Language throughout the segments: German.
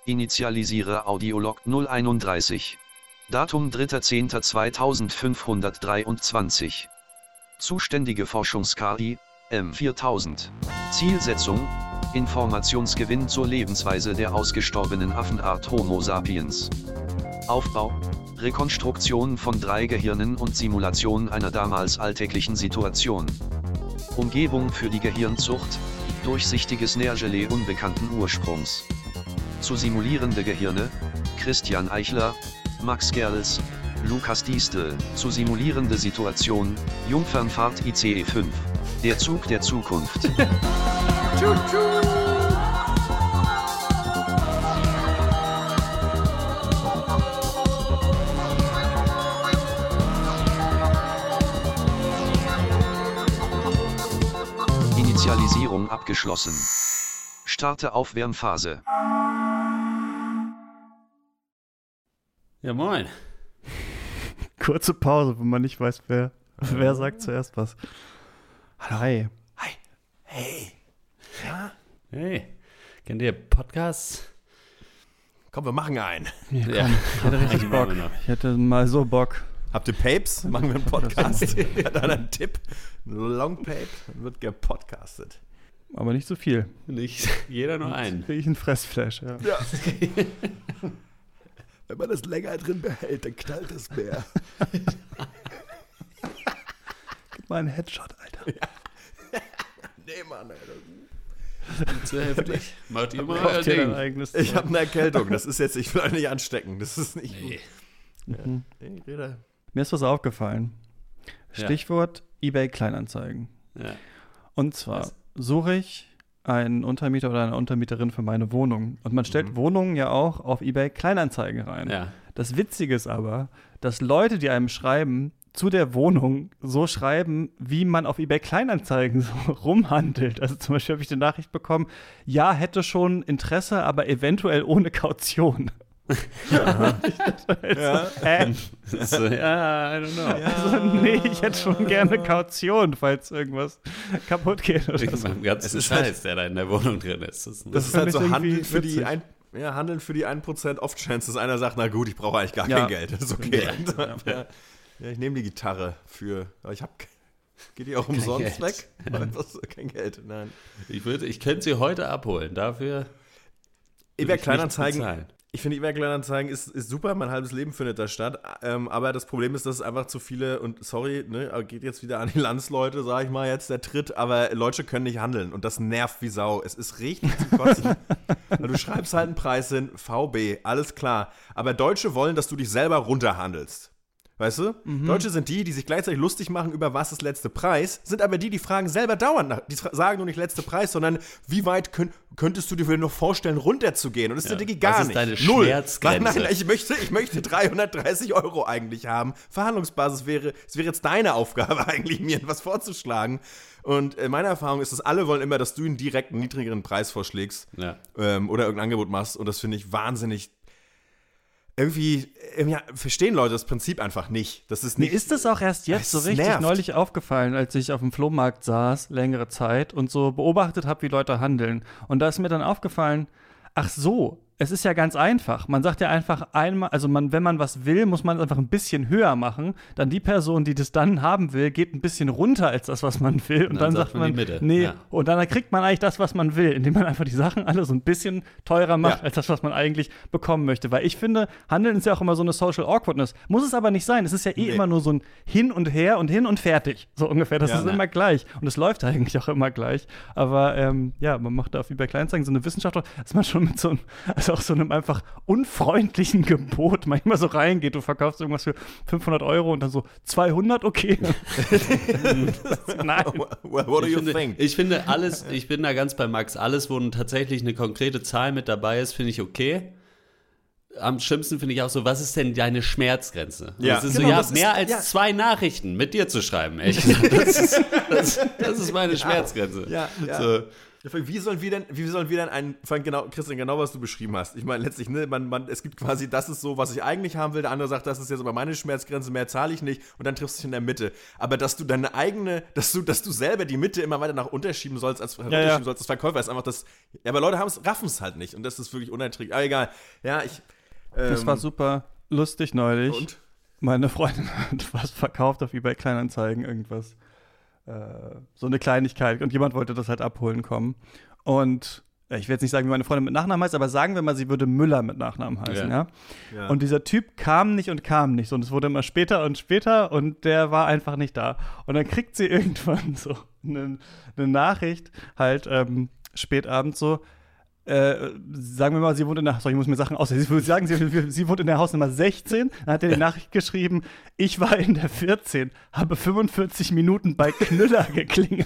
Initialisiere Audiolog 031. Datum 3.10.2523. Zuständige Forschungs-KI, M4000. Zielsetzung: Informationsgewinn zur Lebensweise der ausgestorbenen Affenart Homo sapiens. Aufbau: Rekonstruktion von 3 Gehirnen und Simulation einer damals alltäglichen Situation. Umgebung für die Gehirnzucht: durchsichtiges Nährgelee unbekannten Ursprungs. Zu simulierende Gehirne: Christian Eichler, Max Gerls, Lukas Diestel. Zu simulierende Situation: Jungfernfahrt ICE 5. Der Zug der Zukunft. Initialisierung abgeschlossen. Starte Aufwärmphase. Ja, moin. Kurze Pause, wo man nicht weiß, wer sagt zuerst was. Hi. Hi. Hey. Ja? Hey. Kennt ihr Podcasts? Komm, wir machen einen. Ja, ich hätte richtig Bock. Ich hätte mal so Bock. Habt ihr Papes? Machen wir einen Podcast. Hat einer einen Tipp? Long Pape, dann wird gepodcastet. Aber nicht so viel. Nicht jeder nur einen. Kriege ich einen Fressflash, ja. Wenn man das länger drin behält, dann knallt es mehr. Gib mal einen Headshot, Alter. Ja. Nee, Mann, Alter. Zu heftig. Macht ihr mal Kauft euer dir dein Ding. eigenes Ich Zeug. habe eine Erkältung. Das ist jetzt, ich will euch nicht anstecken. Das ist nicht gut. Mhm. Ich rede. Mir ist was aufgefallen. Stichwort eBay Kleinanzeigen. Ja. Und zwar suche ich einen Untermieter oder eine Untermieterin für meine Wohnung. Und man stellt Wohnungen ja auch auf eBay Kleinanzeigen rein. Ja. Das Witzige ist aber, dass Leute, die einem schreiben, zu der Wohnung so schreiben, wie man auf eBay Kleinanzeigen so rumhandelt. Also zum Beispiel habe ich die Nachricht bekommen, ja, hätte schon Interesse, aber eventuell ohne Kaution. Ja. So, ja, I don't know. Also nee, ich hätte schon gerne Kaution, falls irgendwas kaputt geht oder Wegen so. meinem ganzen ist Scheiß, halt- der da in der Wohnung drin ist. Das ist fand halt ich so irgendwie Handeln für die witzig. Handeln für die 1% Off-Chance, dass einer sagt, na gut, ich brauche eigentlich gar Ja. kein Geld. Das ist okay. Ja. Ja, ich nehme die Gitarre aber ich habe geht die auch umsonst Geld. weg? Kein Geld, nein. Ich könnte sie heute abholen. Dafür eBay nicht Kleinanzeigen. bezahlen. Ich finde, eBay Kleinanzeigen ist super, mein halbes Leben findet da statt, aber das Problem ist, dass es einfach zu viele, und sorry, ne, geht jetzt wieder an die Landsleute, sag ich mal jetzt, der Tritt, aber Leute können nicht handeln und das nervt wie Sau. Es ist richtig zu kotzen. Weil du schreibst halt einen Preis hin, VB, alles klar, aber Deutsche wollen, dass du dich selber runterhandelst. Weißt du? Deutsche sind die sich gleichzeitig lustig machen über was ist letzte Preis, sind aber die fragen selber dauernd nach. Die sagen nur nicht letzte Preis, sondern wie weit könntest du dir noch vorstellen, runterzugehen? Und das ist der Digi gar Was ist nicht. deine Null. Schmerzgrenze? Nein, ich möchte 330 € eigentlich haben. Verhandlungsbasis es wäre jetzt deine Aufgabe eigentlich, mir was vorzuschlagen. Und meine Erfahrung ist, dass alle wollen immer, dass du einen direkten, niedrigeren Preis vorschlägst Ja. oder irgendein Angebot machst. Und das finde ich wahnsinnig. Irgendwie verstehen Leute das Prinzip einfach nicht. Das ist Mir nicht. ist das auch erst jetzt so Es richtig nervt. neulich aufgefallen, als ich auf dem Flohmarkt saß, längere Zeit, und so beobachtet habe, wie Leute handeln. Und da ist mir dann aufgefallen, ach so, es ist ja ganz einfach. Man sagt ja einfach einmal, also wenn man was will, muss man es einfach ein bisschen höher machen. Dann die Person, die das dann haben will, geht ein bisschen runter als das, was man will. Und dann sagt man, die Mitte. nee, Ja. und dann kriegt man eigentlich das, was man will, indem man einfach die Sachen alle so ein bisschen teurer macht, Ja. als das, was man eigentlich bekommen möchte. Weil ich finde, Handeln ist ja auch immer so eine Social Awkwardness. Muss es aber nicht sein. Es ist ja immer nur so ein Hin und Her und hin und fertig. So ungefähr. Das Ja. ist immer gleich. Und es läuft eigentlich auch immer gleich. Aber man macht da auf eBay Kleinanzeigen so eine Wissenschaft, dass man schon mit so einem einfach unfreundlichen Gebot manchmal so reingeht. Du verkaufst irgendwas für 500 € und dann so 200, okay. Nein. What do you think? Ich finde alles, ich bin da ganz bei Max, alles, wo tatsächlich eine konkrete Zahl mit dabei ist, finde ich okay. Am schlimmsten finde ich auch so, was ist denn deine Schmerzgrenze? Ja. Das ist Genau, so, das ist- mehr als ja. 2 Nachrichten mit dir zu schreiben, echt. Das ist meine Schmerzgrenze. Ja, ja. So, Wie sollen wir denn Christian, genau was du beschrieben hast. Ich meine, letztlich, ne, es gibt quasi, das ist so, was ich eigentlich haben will, der andere sagt, das ist jetzt aber meine Schmerzgrenze, mehr zahle ich nicht und dann triffst du dich in der Mitte. Aber dass du deine eigene, dass du selber die Mitte immer weiter nach unterschieben sollst, als Verkäufer, ist einfach das, ja, aber Leute raffen es halt nicht und das ist wirklich unerträglich. Aber egal, ja, das war super lustig neulich. Und? Meine Freundin hat was verkauft auf eBay Kleinanzeigen, irgendwas. So eine Kleinigkeit und jemand wollte das halt abholen kommen und ich will jetzt nicht sagen, wie meine Freundin mit Nachnamen heißt, aber sagen wir mal, sie würde Müller mit Nachnamen heißen, ja? Und dieser Typ kam nicht so und es wurde immer später und später und der war einfach nicht da und dann kriegt sie irgendwann so eine Nachricht halt spät abends so, sagen wir mal, sie wohnt in der, ich muss mir Sachen aus, sie würde sagen, sie wohnt in der Hausnummer 16, dann hat er die Nachricht geschrieben, ich war in der 14, habe 45 Minuten bei Knüller geklingelt.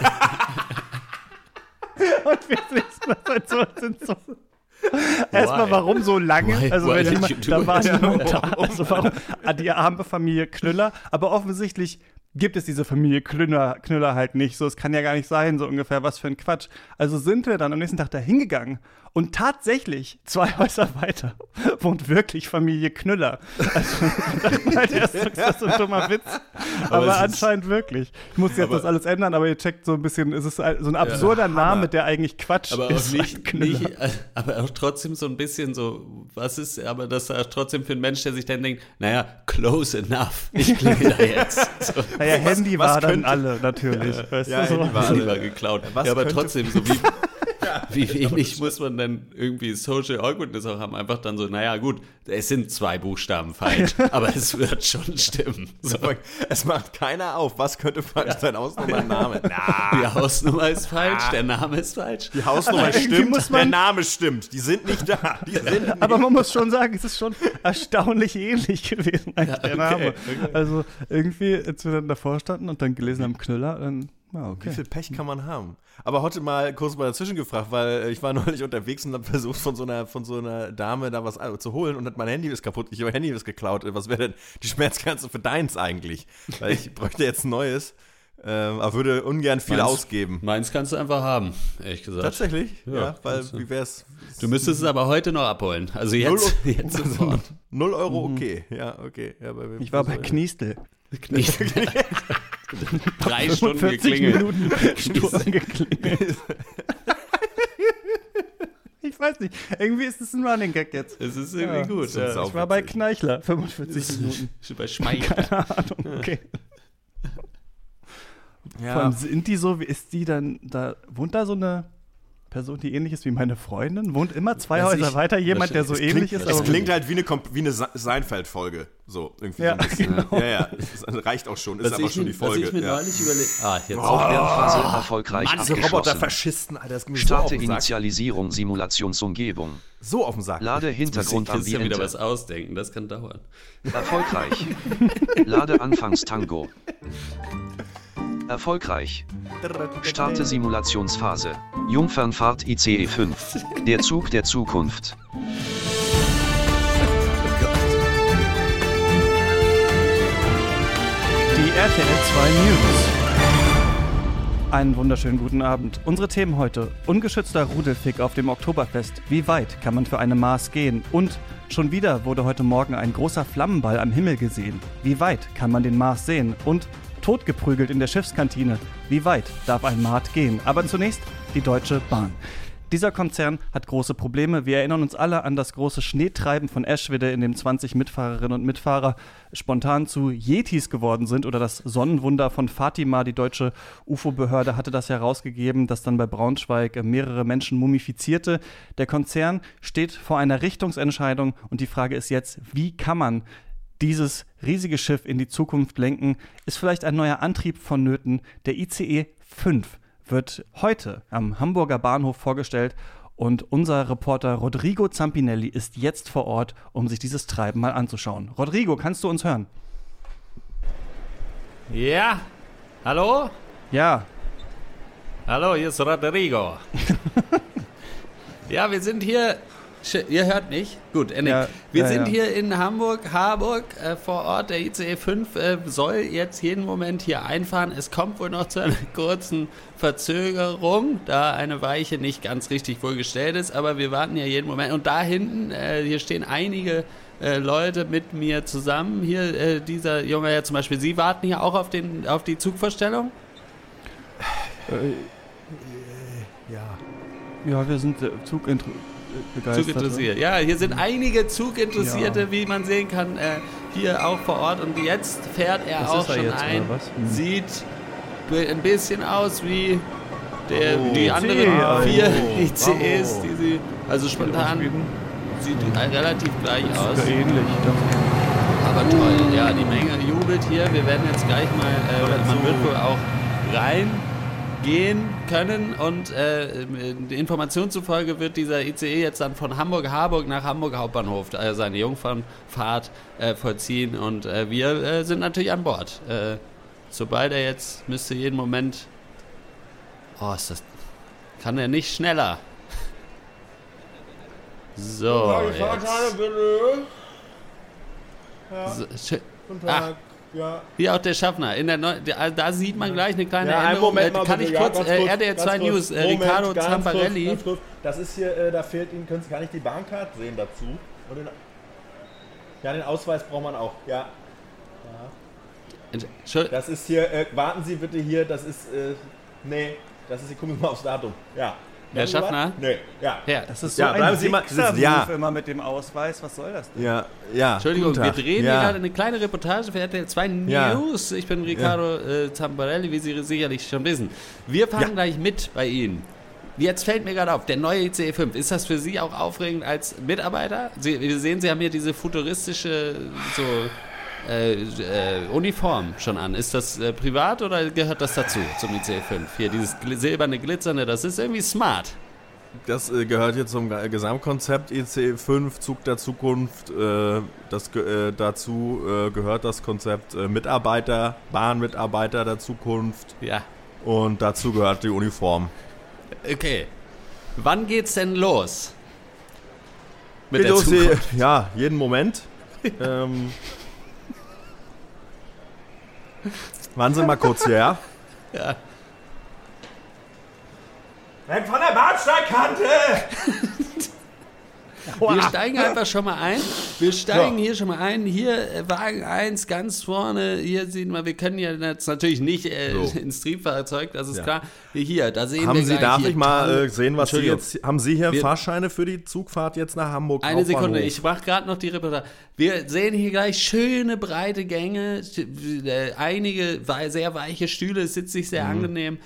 Und wir sind so erstmal, warum so lange? Da war niemand da. Also warum? Die arme Familie Knüller, aber offensichtlich gibt es diese Familie Knüller halt nicht. So, es kann ja gar nicht sein, so ungefähr, was für ein Quatsch. Also sind wir dann am nächsten Tag da hingegangen und tatsächlich 2 Häuser weiter wohnt wirklich Familie Knüller. Also dachten halt erst, das ist so ein dummer Witz. Aber anscheinend wirklich. Ich muss jetzt das alles ändern, aber ihr checkt so ein bisschen, es ist so ein absurder Name, der eigentlich Quatsch aber ist. Aber auch trotzdem so ein bisschen so, was ist, aber das ist trotzdem für einen Mensch, der sich dann denkt, naja, close enough, ich klingel da jetzt. So. Naja, Handy war dann alle, natürlich. Weißt du, so? Handy war geklaut. Ja, aber trotzdem, so wie wenig muss man dann irgendwie Social Awkwardness auch haben? Einfach dann so, naja gut, es sind 2 Buchstaben falsch, aber es wird schon stimmen. So. Es macht keiner auf, was könnte falsch sein, Hausnummer, Name. Die Hausnummer ist falsch, der Name ist falsch. Die Hausnummer stimmt, der Name stimmt. Die sind nicht da. Aber man muss schon sagen, es ist schon erstaunlich ähnlich gewesen, der Name. Okay. Also irgendwie, als wir dann davor standen und dann gelesen haben Knüller, dann okay. Wie viel Pech kann man haben? Aber heute mal kurz mal dazwischen gefragt, weil ich war neulich unterwegs und habe versucht, von so einer Dame da was zu holen und mein Handy ist kaputt, mein Handy ist geklaut. Was wäre denn die Schmerzgrenze für deins eigentlich? Weil ich bräuchte jetzt ein neues, aber würde ungern viel ausgeben. Meins kannst du einfach haben, ehrlich gesagt. Tatsächlich? Ja, weil wie wär's? Du müsstest es aber heute noch abholen. Also jetzt sofort. 0 Euro, okay. Ja, okay. Ja, ich war bei Kniestel. 3 Stunden geklingelt. Minuten geklingelt. Ich weiß nicht. Irgendwie ist es ein Running Gag jetzt. Es ist irgendwie gut. Ja. Ich war bei Kneichler, 45 Minuten. Bei Schmeichler. Keine Ahnung, okay. Ja. Vor allem sind die so, wie ist die dann, da wohnt da so eine Person, die ähnlich ist wie meine Freundin, wohnt immer 2 Häuser weiter, jemand, der so ähnlich ist. Es klingt halt wie eine Seinfeld-Folge. So, irgendwie so ein bisschen. Genau. Ja, das reicht auch schon, ist aber schon die Folge. Was ich mir neulich überlegt. Jetzt Aufwärmphase erfolgreich abgeschlossen. Diese Roboter-Faschisten, Alter, das geht mir Starte so auf den Sack. Initialisierung, Simulationsumgebung. So auf den Sack. Lade Hintergrund am Ambiente. Wieder was ausdenken, das kann dauern. Erfolgreich. Lade Anfangstango. Erfolgreich. Starte Simulationsphase. Jungfernfahrt ICE 5. Der Zug der Zukunft. Die RTL 2 News. Einen wunderschönen guten Abend. Unsere Themen heute: ungeschützter Rudelfick auf dem Oktoberfest. Wie weit kann man für eine Maß gehen? Und schon wieder wurde heute Morgen ein großer Flammenball am Himmel gesehen. Wie weit kann man den Mars sehen? Und totgeprügelt in der Schiffskantine. Wie weit darf ein Maat gehen? Aber zunächst die Deutsche Bahn. Dieser Konzern hat große Probleme. Wir erinnern uns alle an das große Schneetreiben von Eschwede, in dem 20 Mitfahrerinnen und Mitfahrer spontan zu Yetis geworden sind. Oder das Sonnenwunder von Fatima. Die deutsche UFO-Behörde hatte das herausgegeben, das dann bei Braunschweig mehrere Menschen mumifizierte. Der Konzern steht vor einer Richtungsentscheidung und die Frage ist jetzt, wie kann man dieses riesige Schiff in die Zukunft lenken? Ist vielleicht ein neuer Antrieb vonnöten? Der ICE 5 wird heute am Hamburger Bahnhof vorgestellt und unser Reporter Rodrigo Zampinelli ist jetzt vor Ort, um sich dieses Treiben mal anzuschauen. Rodrigo, kannst du uns hören? Ja, hallo? Ja. Hallo, hier ist Rodrigo. Ja, wir sind hier Ihr hört mich? Gut, Ennick. Ja, Wir sind hier in Hamburg, Harburg, vor Ort. Der ICE 5 soll jetzt jeden Moment hier einfahren. Es kommt wohl noch zu einer kurzen Verzögerung, da eine Weiche nicht ganz richtig wohl gestellt ist. Aber wir warten ja jeden Moment. Und da hinten, hier stehen einige Leute mit mir zusammen. Hier dieser Junge, ja zum Beispiel, Sie warten hier auch auf die Zugvorstellung? Ja, wir sind begeistert. Zuginteressiert. Ja, hier sind einige Zuginteressierte, wie man sehen kann, hier auch vor Ort. Und jetzt fährt er Das auch ist er schon jetzt, ein. oder was? Sieht ein bisschen aus wie die anderen ICE, 4 oh, ICEs, bravo. die sie, also spontan sieht relativ gleich aus. Sogar ähnlich. Aber toll, ja, die Menge jubelt hier. Wir werden jetzt gleich mal, man wird wohl auch reingehen können und die Information zufolge wird dieser ICE jetzt dann von Hamburg-Harburg nach Hamburg Hauptbahnhof seine Jungfernfahrt vollziehen und wir sind natürlich an Bord. Sobald er jetzt müsste jeden Moment, kann er nicht schneller. So, jetzt. So, Guten Tag. Ja. hier auch der Schaffner. Da sieht man gleich eine kleine einen Änderung. Moment mal Kann bitte. ich kurz, ganz kurz, RTL 2 ganz News, kurz. Moment, Riccardo ganz Zamparelli. Kurz, ganz kurz. Das ist hier, da fehlt Ihnen, können Sie gar nicht die Bahncard sehen dazu. Und den Ausweis braucht man auch. Ja. Das ist hier, warten Sie bitte hier, das ist, gucken Sie mal aufs Datum. Ja. Herr Schaffner? Nee, ja. Das ist so Ja, ein bleiben Sie mal- Wichser-Move immer mit dem Ausweis. Was soll das denn? Ja. Entschuldigung, guten wir Tag. drehen hier gerade eine kleine Reportage für RTL 2 Ja. News. Ich bin Riccardo Zamparelli, wie Sie sicherlich schon wissen. Wir fahren gleich mit bei Ihnen. Jetzt fällt mir gerade auf, der neue ICE 5, ist das für Sie auch aufregend als Mitarbeiter? Wir sehen, Sie haben hier diese futuristische Uniform schon an. Ist das privat oder gehört das dazu, zum ICE 5? Hier, dieses silberne, glitzernde, das ist irgendwie smart. Das gehört hier zum Gesamtkonzept ICE 5, Zug der Zukunft. Dazu gehört das Konzept Mitarbeiter, Bahnmitarbeiter der Zukunft. Ja. Und dazu gehört die Uniform. Okay. Wann geht's denn los? Mit Geht der los, Zukunft? ja, jeden Moment. Warten Sie mal kurz hier, ja? Ja. Weg von der Bahnsteigkante! Wir steigen einfach schon mal ein. Wir steigen hier schon mal ein. Hier Wagen 1 ganz vorne. Hier sehen wir, wir können ja jetzt natürlich nicht ins Triebfahrzeug, das ist klar. Hier, da sehen Haben wir Sie, gleich darf hier ich mal tolle- sehen, was Sie Entschuldigung. jetzt... Haben Sie hier Wir- Fahrscheine für die Zugfahrt jetzt nach Hamburg? Eine Sekunde, Hauptbahnhof? ich mache gerade noch die Reportage. Wir sehen hier gleich schöne breite Gänge, einige sehr weiche Stühle, es sitzt sich sehr angenehm.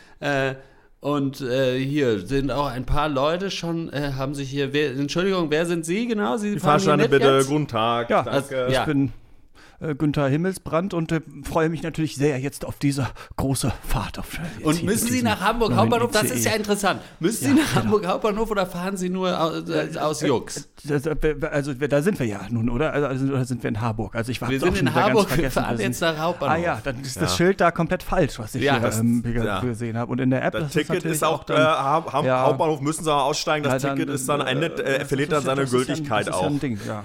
Und hier sind auch ein paar Leute schon, haben sich hier, Entschuldigung, wer sind Sie genau? Sie Die fahren hier Fahrscheine mit bitte, jetzt? guten Tag. Ja, danke. Ich Ja. bin Günther Himmelsbrand und freue mich natürlich sehr jetzt auf diese große Fahrt. Und müssen Sie nach Hamburg Hauptbahnhof? Das ist ja interessant. Müssen Sie nach Hamburg Hauptbahnhof oder fahren Sie nur aus Jux? Also da sind wir ja nun, oder? Also oder sind wir in Harburg? Also ich war Wir auch sind schon in wieder ganz Harburg, wir vergessen, fahren wir jetzt sind- nach Hauptbahnhof. Ah ja, dann ist das Schild da komplett falsch, was ich Ja, hier gesehen habe. Und in der App Das ist Ticket natürlich ist auch, dann, ja. Hauptbahnhof müssen Sie auch aussteigen, das Ja, dann, Ticket ist dann verliert dann seine Gültigkeit das ist auch. Ja, ein Ding, ja.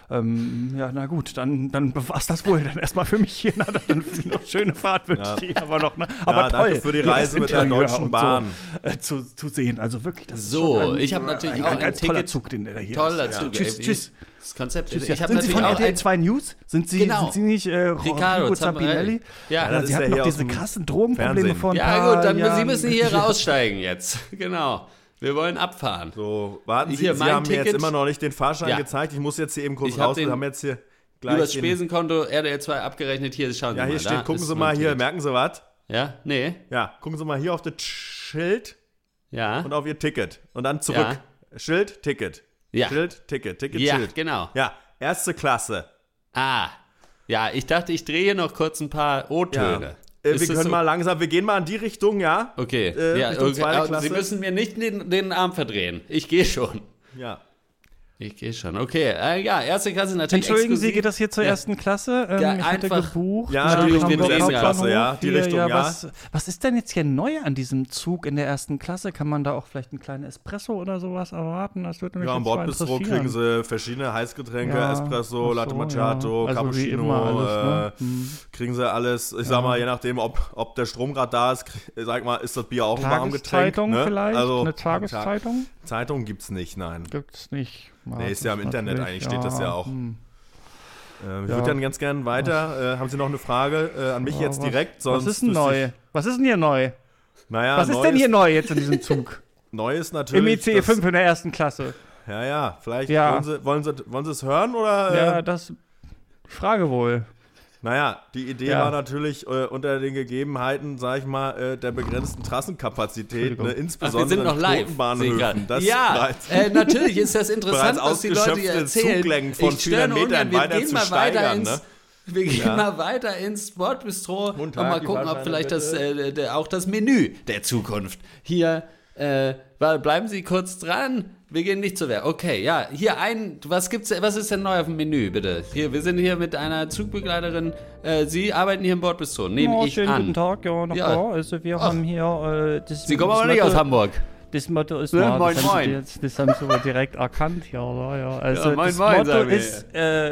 Ja, na gut, dann war's das wohl dann erstmal für mich hier. Na, dann noch schöne Fahrt wünsche ich Ihnen aber noch. Ne? Aber toll, danke für die Reise mit der Interieur Deutschen und Bahn. So, zu sehen. Also wirklich, das ist So, schon ich habe natürlich auch ein ein ganz toller Ticket. Zug, den der hier Toller ist. Zug. Tschüss, ey, tschüss. Das Konzept. Tschüss, Ich habe sind Sie natürlich von auch RTL 2 News? Sind Sie nicht Riccardo Rodrigo Zampinelli? Ja, das Sie ist ja hatten hier noch aus diese dem krassen Drogenprobleme Fernsehen. vor ein ja paar gut, dann Jahren. Sie müssen hier raussteigen jetzt. Genau. Wir wollen abfahren. So, warten Sie, Hier, Sie mein haben mir jetzt Ticket. immer noch nicht den Fahrschein Ja. gezeigt. Ich muss jetzt hier eben kurz Ich hab raus. Wir den haben jetzt hier Über gleich das Spesenkonto RTL 2 abgerechnet. Hier, schauen Sie Ja, mal. hier da steht, gucken ist Sie mein mal hier, Ticket. merken Sie was? Ja? Nee? Ja, gucken Sie mal hier auf das Schild Ja? und auf Ihr Ticket. Und dann zurück. Schild, Ticket. Ja. Schild, Ticket, Ja, Schild. genau. Ja, erste Klasse. Ah. Ja, ich dachte, ich drehe noch kurz ein paar O-Töne. Wir Ist das können so? mal langsam, wir gehen mal in die Richtung, ja? Okay. Richtung zweite Klasse. Sie müssen mir nicht den Arm verdrehen. Ich gehe schon. Ja. Ich gehe schon. Okay, ja, erste Klasse natürlich Entschuldigen exklusiv. Sie, geht das hier zur ersten Klasse? Ja, ich hatte einfach- gebucht. Ja, nach Entschuldigung, wir Hamburg lesen Hauptbahnhof Klasse, ja, die hier, Richtung, ja. Was ist denn jetzt hier neu an diesem Zug in der ersten Klasse? Kann man da auch vielleicht einen kleinen Espresso oder sowas erwarten? Das würde mich Ja, am jetzt mal Bordbistro interessieren. kriegen sie verschiedene Heißgetränke, Ja, Espresso, ach so, Latte Macchiato, ja. Also wie Cappuccino, immer alles, ne? kriegen sie alles. Ich sag mal, je nachdem, ob der Strom gerade da ist, sag mal, ist das Bier auch ein warmes Getränk. Tageszeitung Ne? vielleicht? Also, Eine Tageszeitung? Zeitung gibt's nicht, nein. Gibt's nicht. Nee, ist ja im Internet eigentlich, steht das ja auch. Ich Ja. würde dann ganz gerne weiter. Haben Sie noch eine Frage an mich jetzt direkt? Was ist denn neu? Was ist denn hier neu? Naja, Was ist denn hier neu jetzt in diesem Zug? Neu ist Im natürlich. ICE 5 in der ersten Klasse. Ja, vielleicht Ja. wollen Sie es hören oder? Ja, das. Ich frage wohl. Naja, die Idee Ja. war natürlich unter den Gegebenheiten, sag ich mal, der begrenzten Trassenkapazität, ne, Ach, wir insbesondere sind noch in live. Knotenbahnhöfen. Das Ja, bereits- natürlich ist das interessant, bereits was die Leute hier ausgeschöpfte erzählen. Zuglängen von Ich störe 400 Metern ungern. weiter Wir gehen zu mal steigern, weiter ins, ne? wir gehen Ja. mal weiter ins Bordbistro Guten und Tag, mal die gucken, ob Fahrscheine vielleicht bitte. auch das Menü der Zukunft hier, bleiben Sie kurz dran. Wir gehen nicht zu Wehr. Okay, ja, hier was ist denn neu auf dem Menü, bitte? Hier, wir sind hier mit einer Zugbegleiterin. Sie arbeiten hier im Bordbistro, nehme ich schönen an. guten Tag, ja, na Ja. klar. Also wir haben hier Sie kommen aber nicht aus Hamburg. Das Motto ist, Ja, moin, das, haben moin. Sie jetzt, das haben Sie wohl direkt erkannt, ja. Also Ja, moin, das moin, Motto sagen wir. ist,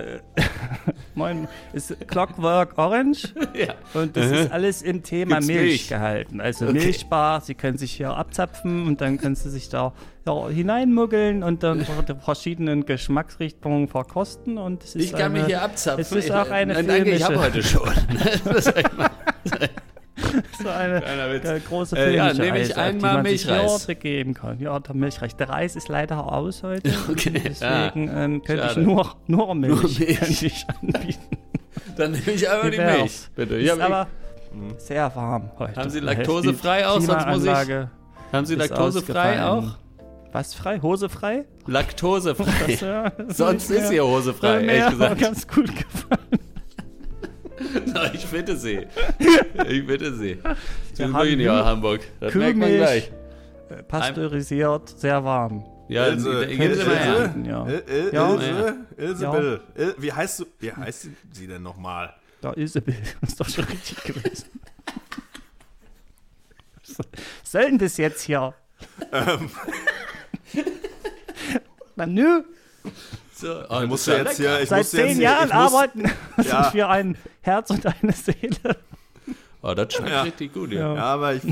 moin, ist Clockwork Orange Ja. und das ist alles im Thema Gibt's Milch Milch? gehalten. Also Okay. Milchbar, Sie können sich hier abzapfen und dann können Sie sich da hineinmuggeln und dann die verschiedenen Geschmacksrichtungen verkosten und es ist Ich kann mich hier abzapfen. es ist auch eine Nein, danke, ich habe heute schon. Das sag ich mal. so eine Kleiner Witz. große Ja, filmische nehme ich Eisart, die einmal man sich Milchreis. hier begeben kann. Ja, der Milchreis. Der Reis ist leider aus heute. Okay, Deswegen könnte ich schade. nur Milch, Milch. könnte ich anbieten. Dann nehme ich aber Wie die wär's? Milch. Bitte. Ist aber sehr warm heute. Haben Sie Da hilft laktosefrei die auch? Sonst muss ich- Klimaanlage Haben Sie ist laktosefrei auch? ausgefallen. Was frei? Hose frei? Laktosefrei. Das Sonst ist hier Hose frei, mir ehrlich gesagt. ganz gut gefallen. Na, ich bitte Sie. Ich bitte Sie. Sie sind haben wirklich nicht aus Hamburg. Das merkt man gleich. Pasteurisiert, sehr warm. Ja, Ilse, geben Sie mal her. Ja. Ilse Ja. Bill. Wie heißt sie denn nochmal? Da Isabel, das ist doch schon richtig gewesen. Was soll denn das jetzt hier? Na nö, So, Ich musste jetzt hier, seit 10 Jahren arbeiten Ja. sind wir ein Herz und eine Seele. Oh, das schmeckt Ja. richtig gut, Ja. ja. Ja, aber ich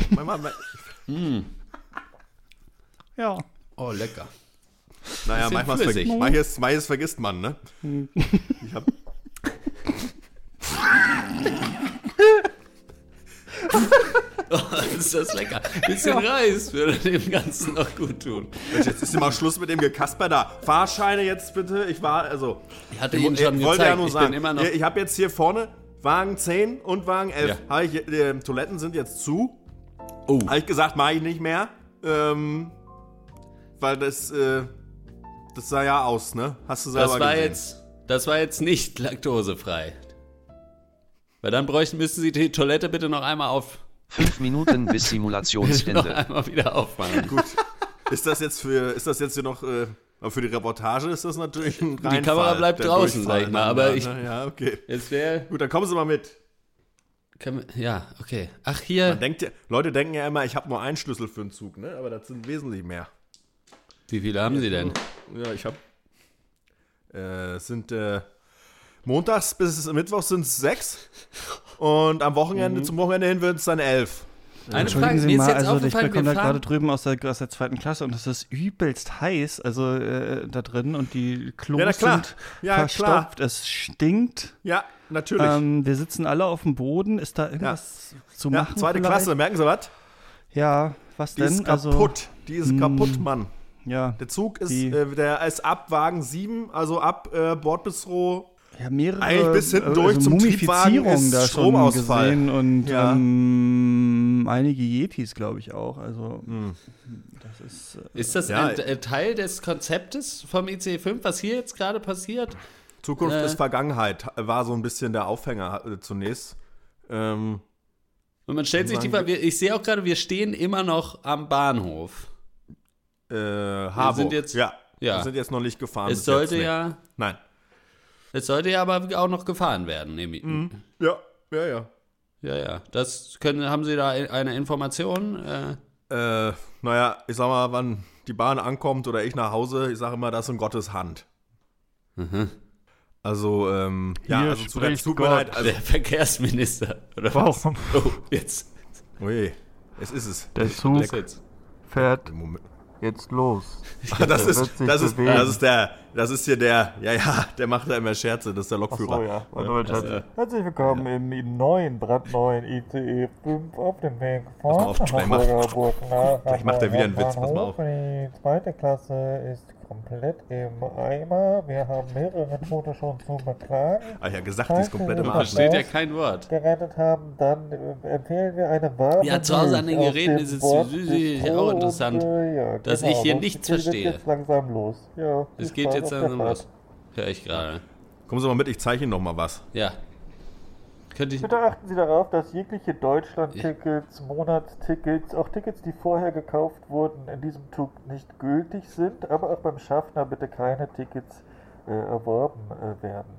Ja. Oh, lecker. naja, Bisschen manchmal flüssig. manches vergisst man, ne? Ich hab, Ist das lecker. Bisschen Reis würde dem Ganzen noch gut tun. jetzt ist immer Schluss mit dem Gekasper da. Fahrscheine jetzt bitte. Ich hatte Ihnen schon wollte gezeigt. ja nur Ich sagen, bin immer noch. ich habe jetzt hier vorne Wagen 10 und Wagen 11. Ja. Die Toiletten sind jetzt zu. Oh. Habe ich gesagt, mache ich nicht mehr. Weil das sah ja aus, ne? Hast du selber gesehen. Das war jetzt nicht laktosefrei. Weil dann müssten Sie die Toilette bitte noch einmal 5 Minuten bis noch Simulationsende. einmal wieder aufmachen. Gut. Ist das jetzt hier noch für die Reportage ist das natürlich ein Reinfall, Kamera bleibt der draußen, Durchfall sag ich mal, dann aber da, ich- ne? Ja, okay. Jetzt wäre. Gut, dann kommen Sie mal mit. Ja, okay. Ach, hier. Leute denken ja immer, ich habe nur einen Schlüssel für einen Zug, ne? Aber das sind wesentlich mehr. Wie viele haben Sie denn? Ja, ich habe sind montags bis mittwochs sind es 6 und am Wochenende, zum Wochenende hin wird es dann 11. Eine Frage, Entschuldigen Sie mir ist mal, jetzt also ich aufgefallen, komme wir da gerade fahren. drüben aus der 2. Klasse und es ist übelst heiß, also da drin und die Klos Ja, na klar. sind Ja, verstopft, es stinkt. Ja, natürlich. Wir sitzen alle auf dem Boden, ist da irgendwas zu ja, machen? 2. vielleicht? Klasse, merken Sie was? Ja, was Die denn? ist kaputt. Die ist kaputt, Mann. Ja, Der Zug ist, Die- der ist ab Wagen 7, also ab Bordbistro. ja, mehrere Eigentlich bis hinten durch zum Triebwagen Mumifizierungen ist da schon Stromausfall. gesehen und Ja. einige Yetis, glaube ich, auch. Also das ist Ist das Ja. ein Teil des Konzeptes vom ICE 5, was hier jetzt gerade passiert? Zukunft ist Vergangenheit, war so ein bisschen der Aufhänger zunächst. Und man stellt sich die Sagen Frage, ich sehe auch gerade, wir stehen immer noch am Bahnhof. Harburg. sind jetzt- ja. Ja. Wir sind jetzt noch nicht gefahren. Es sollte ja. Nein. Es sollte ja aber auch noch gefahren werden, nehme ich. Ja. Ja. Haben Sie da eine Information? Naja, ich sag mal, wann die Bahn ankommt oder ich nach Hause, ich sage immer, das ist in Gottes Hand. Also, zu der Zugmehrheit. Also, der Verkehrsminister, oder was? Warum? Oh, jetzt. Oh je, es ist es. Der Zug fährt Moment. jetzt los. Das ist hier der, der macht da immer Scherze, das ist der Lokführer. Herzlich willkommen im neuen, brandneuen ICE 5 auf dem Weg von Pass mal auf, Hamburg nach Gleich macht er wieder einen Witz, pass mal auf. Die zweite Klasse ist komplett im Eimer. Wir haben mehrere Tote schon zu beklagen. Ah ja, gesagt, die ist komplett im Da Arsch. steht ja kein Wort. Gerettet haben, dann empfehlen wir eine warme Ja, zu Hause an den Milch Geräten auf ist dem es Bord auch und, interessant, dass ich hier sonst nichts geht es verstehe. jetzt langsam los. Ja, Es viel geht Spaß jetzt auf der langsam Fahrt. los. Hör ich gerade. Kommen Sie mal mit, ich zeige Ihnen noch mal was. Ja. Könnte ich. Bitte achten Sie darauf, dass jegliche Deutschland-Tickets, Monatstickets, auch Tickets, die vorher gekauft wurden, in diesem Zug nicht gültig sind, aber auch beim Schaffner bitte keine Tickets erworben werden.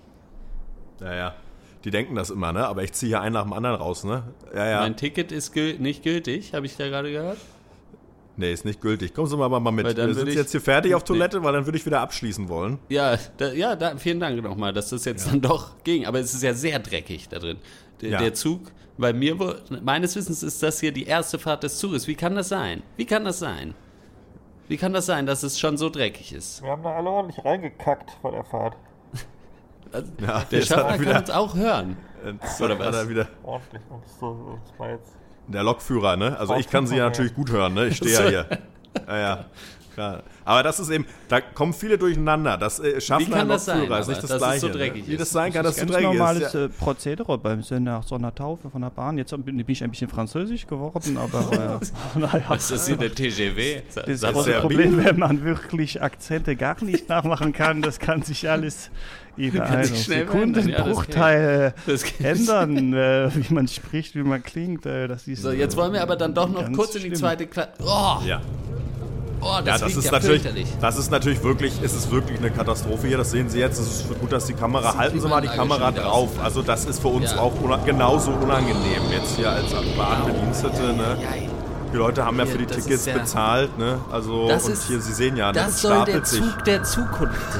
Ja. Die denken das immer, ne? Aber ich ziehe hier einen nach dem anderen raus, ne? Ja. Mein Ticket ist nicht gültig, habe ich da gerade gehört. Nee, ist nicht gültig. Kommen Sie mal mit. Weil dann Sind würde Sie ich- jetzt hier fertig auf Toilette? Weil dann würde ich wieder abschließen wollen. Ja, vielen Dank nochmal, dass das jetzt dann doch ging. Aber es ist ja sehr dreckig da drin. Ja. Der Zug, bei mir, meines Wissens ist das hier die erste Fahrt des Zuges. Wie kann das sein? Wie kann das sein, dass es schon so dreckig ist? Wir haben da alle ordentlich reingekackt von der Fahrt. Ja, Der jetzt hat er Schaffner wieder, kann uns auch hören. Oder was? Hat er wieder Ordentlich. Und so, das war jetzt... der Lokführer, ne? Also ich kann Sie ja natürlich gut hören, ne? Ich stehe ja hier. Ja. Klar. Aber das ist eben, da kommen viele durcheinander. Das Schaffner Wie kann das Lokführer sein, ist nicht aber, das dass es Gleiche. so Ne? dreckig Wie das ist? sein kann, dass es so Ganz dreckig normales ist. Ja. Prozedere beim nach so einer Taufe von der Bahn. Jetzt bin ich ein bisschen französisch geworden, aber naja. Was ist hier der TGV? Das Das große ist ja Problem, wenn man wirklich Akzente gar nicht nachmachen kann, das kann sich alles in einem sich schnell verändern, ja, das Sekundenbruchteil Das geht. ändern, wie man spricht, wie man klingt. Das ist, So, jetzt wollen wir aber dann doch noch ganz kurz in die schlimm. zweite Klasse. Oh, Ja. das Das riecht ist ja natürlich, fürchterlich. es ist wirklich eine Katastrophe hier, das sehen Sie jetzt, es ist gut, dass die Kamera, halten Sie mal die Klimaanlage Kamera schon wieder drauf, also das ist für uns Ja. auch genauso unangenehm jetzt hier als Bahnbedienstete, ne? Die Leute haben ja für die das ist Tickets ja- bezahlt, ne? Also, Das und ist- hier, Sie sehen ja, ne, Das soll der stapelt sich. Zug der Zukunft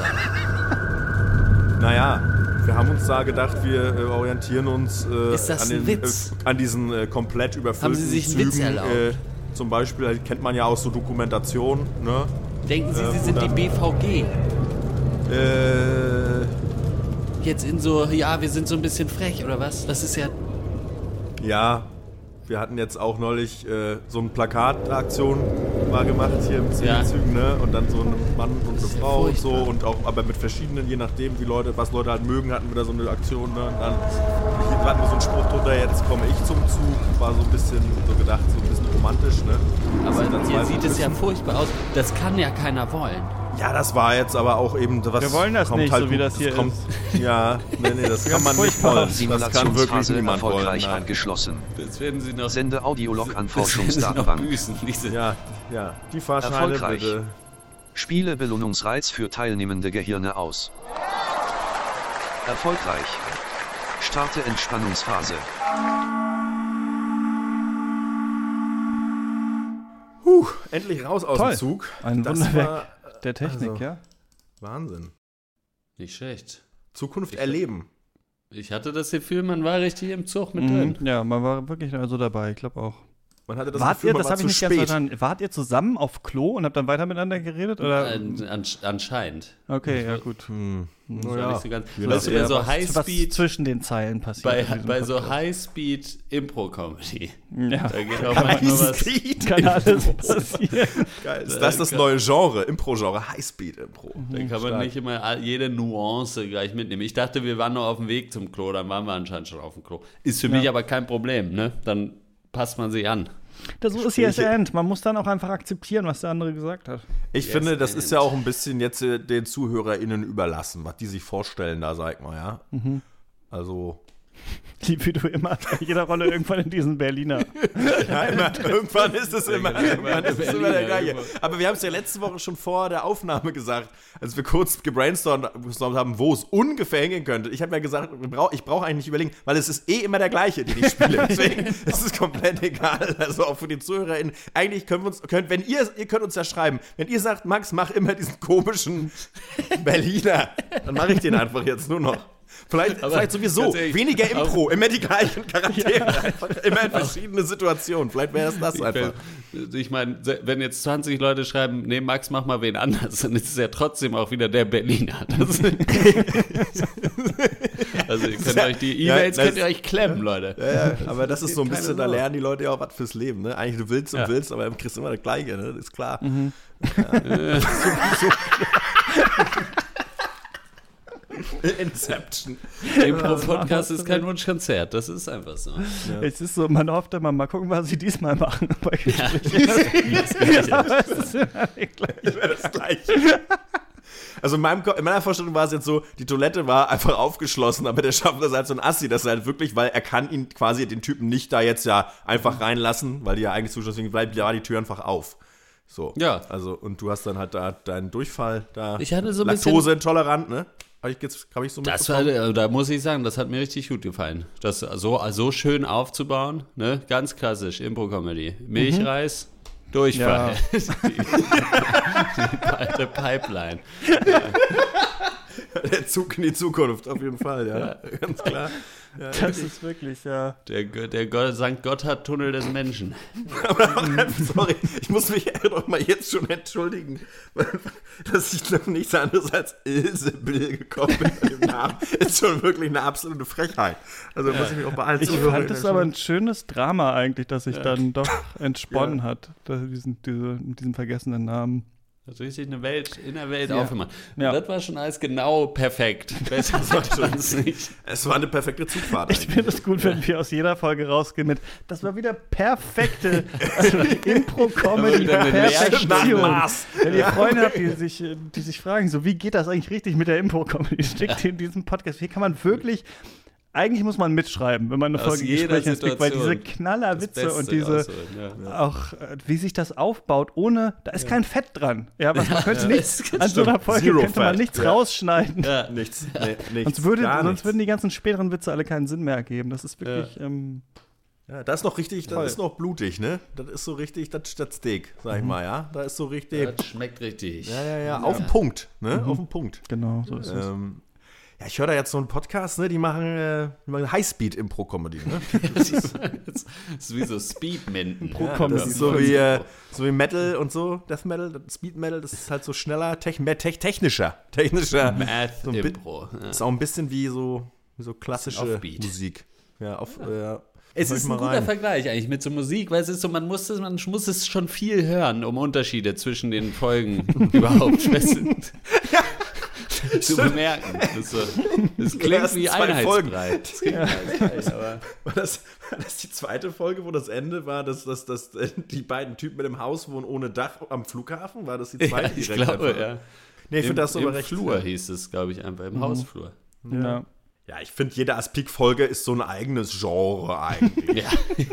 sein. Naja, wir haben uns da gedacht, wir orientieren uns Ist das ein Witz? An diesen komplett überfüllten Haben Sie sich einen Witz Zügen. erlaubt? Zum Beispiel kennt man ja aus so Dokumentation, ne? Denken Sie, Sie sind die BVG? Jetzt in so, ja, wir sind so ein bisschen frech, oder was? Das ist ja... Ja, wir hatten jetzt auch neulich so eine Plakataktion mal gemacht hier im Ja. Zügen, ne? Und dann so ein Mann und eine ist ja Frau und so furchtbar. und auch, aber mit verschiedenen, je nachdem, was Leute halt mögen, hatten wir da so eine Aktion, ne? Und dann hatten wir so einen Spruch drunter, jetzt komme ich zum Zug, war so ein bisschen so gedacht, so ein bisschen romantisch, ne? Aber Dann hier zwei sieht so es ja küssen. furchtbar aus. Das kann ja keiner wollen. Ja, das war jetzt aber auch eben was. Wir wollen das kommt nicht, halt so wie gut, das hier kommt, Ja, nee, das kann man nicht furchtbar. wollen. Das kann wirklich Simulationsphase niemand wollen. erfolgreich Nein. abgeschlossen. Das werden Sie noch... Sende Audiolog an das werden Sie noch Forschungsdatenbank. büßen, diese... Ja, die Fahrscheine Erfolgreich. bitte. Spiele Belohnungsreiz für teilnehmende Gehirne aus. Erfolgreich. Starte Entspannungsphase. Endlich raus aus Toll. dem Zug. Ein Das Wunderwerk war der Technik, also- ja. Wahnsinn. Nicht schlecht. Zukunft erleben. Ich hatte das Gefühl, man war richtig im Zug mit drin. Ja, man war wirklich also dabei, ich glaube auch. Man hatte das Wart Gefühl, ihr, man das war habe ich zu nicht ganz spät. verstanden, wart ihr zusammen auf Klo und habt dann weiter miteinander geredet? Oder? Anscheinend. Okay, ja gut. Das war nicht so ganz. Ja, Weißt du, bei Eher so was Highspeed, zwischen den Zeilen passiert. in diesem bei so Podcast. Highspeed-Impro-Comedy. Ja, Da geht auch manchmal was. Highspeed. kann alles passieren. Geil. Ist das neue Genre? Impro-Genre. Highspeed-Impro. Da kann man nicht immer jede Nuance gleich mitnehmen. Ich dachte, wir waren noch auf dem Weg zum Klo, dann waren wir anscheinend schon auf dem Klo. Ist für mich aber kein Problem, ne? Dann passt man sich an. Das ist Yes End. Man muss dann auch einfach akzeptieren, was der andere gesagt hat. Ich finde, das ist ja auch ein bisschen jetzt den ZuhörerInnen überlassen, was die sich vorstellen, da sag ich mal, ja. Also, Lieb wie du immer, bei jeder Rolle irgendwann in diesen Berliner. Ja, irgendwann ist es immer der gleiche. Aber wir haben es ja letzte Woche schon vor der Aufnahme gesagt, als wir kurz gebrainstormt haben, wo es ungefähr hingehen könnte. Ich habe ja gesagt, ich brauche eigentlich nicht überlegen, weil es ist immer der gleiche, den ich spiele. Deswegen ist es komplett egal. Also auch für die ZuhörerInnen. Eigentlich wenn ihr könnt uns ja schreiben, wenn ihr sagt, Max, mach immer diesen komischen Berliner, dann mache ich den einfach jetzt nur noch. Vielleicht sowieso weniger Impro, immer die gleichen Charaktere, einfach immer in verschiedene Situationen. Vielleicht wäre das einfach. Ich meine, wenn jetzt 20 Leute schreiben, nee, Max, mach mal wen anders, dann ist es ja trotzdem auch wieder der Berliner. Also ihr könnt euch die E-Mails könnt ihr euch klemmen, Leute. Ja, aber das ist so ein bisschen, da lernen die Leute ja auch was fürs Leben. Ne? Eigentlich du willst und willst, aber du kriegst immer das Gleiche, ne? Das ist klar. Mhm. Ja. Inception. Impro-Podcast ist kein Wunschkonzert, das ist einfach so. Ja. Es ist so, man hofft immer, mal gucken, was sie diesmal machen. Aber es ist immer das Gleiche. Also in meiner Vorstellung war es jetzt so, die Toilette war einfach aufgeschlossen, aber der Schaffner ist halt so ein Assi, dass er halt wirklich, weil er kann ihn quasi den Typen nicht da jetzt ja einfach reinlassen, weil die ja eigentlich zuschließen, bleibt ja die Tür einfach auf. So. Ja. Also, und du hast dann halt da deinen Durchfall, da ich hatte so ein Laktoseintolerant, ne? Hab ich so das war, da muss ich sagen, das hat mir richtig gut gefallen. Das so schön aufzubauen, ne? Ganz klassisch, Impro-Comedy. Milchreis, Durchfall. Ja. die Pipeline. Der Zug in die Zukunft, auf jeden Fall, ja. Ganz klar. Ja, das ist wirklich, ja. Der St. Gotthard-Tunnel des Menschen. Sorry, ich muss mich doch mal jetzt schon entschuldigen, dass ich noch nichts anderes als Ilsebill gekommen bin mit dem Namen. Ist schon wirklich eine absolute Frechheit. Also muss ich mich auch bei allen zuhören. Ich fand es aber ein schönes Drama eigentlich, dass sich dann doch entsponnen hat, diesen vergessenen Namen. Also richtig eine Welt in der Welt aufgemacht. Ja. Das war schon alles genau perfekt. Besser sollte es nicht. Es war eine perfekte Zugfahrt. Ich finde es gut, wenn wir aus jeder Folge rausgehen mit, das war wieder perfekte Impro-Comedy, Perfektion. Wenn ihr Freunde habt, die sich fragen, so wie geht das eigentlich richtig mit der Impro-Comedy? Steckt in diesem Podcast. Hier kann man wirklich... Eigentlich muss man mitschreiben, wenn man eine Folge kriegt, weil diese Knallerwitze und diese auch, wie sich das aufbaut, ohne, da ist kein Fett dran. Ja, was man könnte nichts, an so einer Folge könnte man nichts rausschneiden. Ja. Nichts. Sonst würden die ganzen späteren Witze alle keinen Sinn mehr ergeben. Das ist wirklich, ja, das ist noch richtig, das ist noch blutig, ne? Das ist so richtig, das Steak, sag ich mal, ja? Da ist so richtig. Das schmeckt richtig. Ja. Auf den Punkt, ne? Auf den Punkt. Genau, so ist es. Ja, ich höre da jetzt so einen Podcast, ne? Die machen Highspeed-Impro-Comedy, ne? Das ist wie so Speed-Menten. Das ist so wie Metal und so, Death Metal, Speed Metal, das ist halt so schneller, technischer. Math-Impro. Ist auch ein bisschen wie so klassische Musik. Es ist ein guter Vergleich eigentlich mit so Musik, weil es ist so, man muss es schon viel hören, um Unterschiede zwischen den Folgen überhaupt zu bemerken. Das klingt wie Einheitsbrei. War das die zweite Folge, wo das Ende war, dass die beiden Typen mit dem Haus wohnen ohne Dach am Flughafen? War das die zweite? Ja, ich glaube, ja. Nee, ich finde das aber recht. Im Flur hieß es, glaube ich, einfach im Hausflur. Ja. Ja, ich finde, jede Aspik-Folge ist so ein eigenes Genre eigentlich.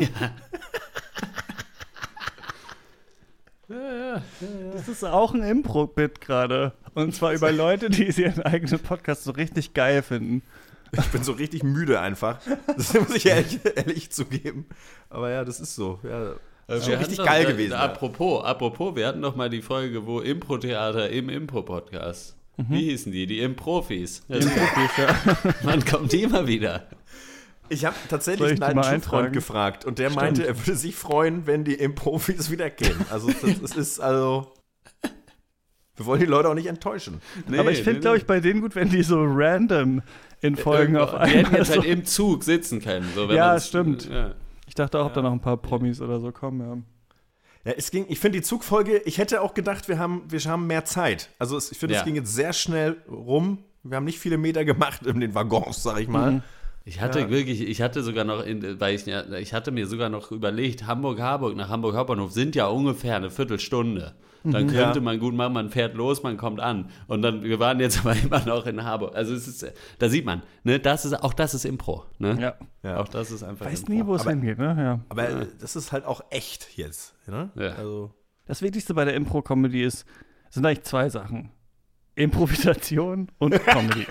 Ja. Das ist auch ein Impro-Bit gerade. Und zwar über Leute, die ihren eigenen Podcast so richtig geil finden. Ich bin so richtig müde einfach. Das muss ich ehrlich zugeben. Aber ja, das ist so. Ja, das ist schon richtig geil gewesen. Apropos, wir hatten doch mal die Folge, wo Impro-Theater im Impro-Podcast. Wie hießen die? Die Improfis. Die Improfis, ja. Wann kommen die mal wieder? Ich habe tatsächlich einen alten Schulfreund gefragt und der meinte, er würde sich freuen, wenn die Improfis wieder gehen. Also das ist wir wollen die Leute auch nicht enttäuschen. Nee, aber ich finde, glaube ich, bei denen gut, wenn die so random in Folgen auf einmal. Die hätten jetzt halt im Zug sitzen können. So, ja, stimmt. Ja. Ich dachte auch, ob da noch ein paar Promis oder so kommen. Ja, ich finde die Zugfolge, ich hätte auch gedacht, wir haben mehr Zeit. Also ich finde, es ging jetzt sehr schnell rum. Wir haben nicht viele Meter gemacht in den Waggons, sag ich mal. Ich hatte sogar noch, ich hatte mir sogar noch überlegt, Hamburg-Harburg nach Hamburg Hauptbahnhof sind ja ungefähr eine Viertelstunde. Dann könnte man gut machen, man fährt los, man kommt an. Und dann, wir waren jetzt aber immer noch in Harburg. Also da sieht man, ne, das ist Impro. Ne? Ja. Auch das ist einfach Weiß Impro. nie, wo es hingeht, ne? Ja. Aber das ist halt auch echt jetzt. Ne? Ja. Also, Das Wichtigste bei der Impro-Comedy sind eigentlich 2 Sachen. Improvisation und Comedy.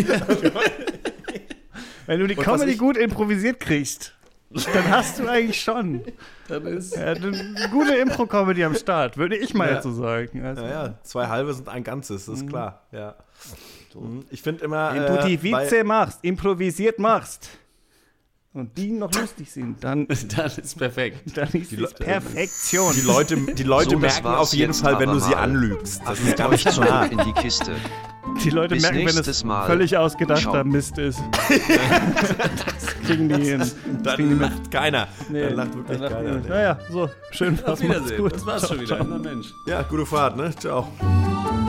Wenn du die Comedy gut improvisiert kriegst, dann hast du eigentlich schon eine gute Impro-Comedy am Start, würde ich mal jetzt so sagen. Also, 2 halbe sind ein Ganzes, das ist klar. Ja. Ich finde immer, wenn du die Witze machst, improvisiert machst und die noch lustig sind, dann ist perfekt. Dann ist es Perfektion. Die Leute So, das merken war's auf jeden jetzt Fall, wenn du aber sie mal. anlügst. Das ist Mit ganz euch klar. zurück in die Kiste. Die Leute Bis merken, wenn nächstes es Mal. völlig ausgedachter Ciao. Mist ist. Das kriegen die hin. Dann lacht keiner. Nee, Dann lacht wirklich keiner. niemand. Naja, so, schön Auf war's. Macht's Wiedersehen. gut. Das war's schon wieder. Ciao. Na Mensch. Ja, gute Fahrt, ne? Ciao.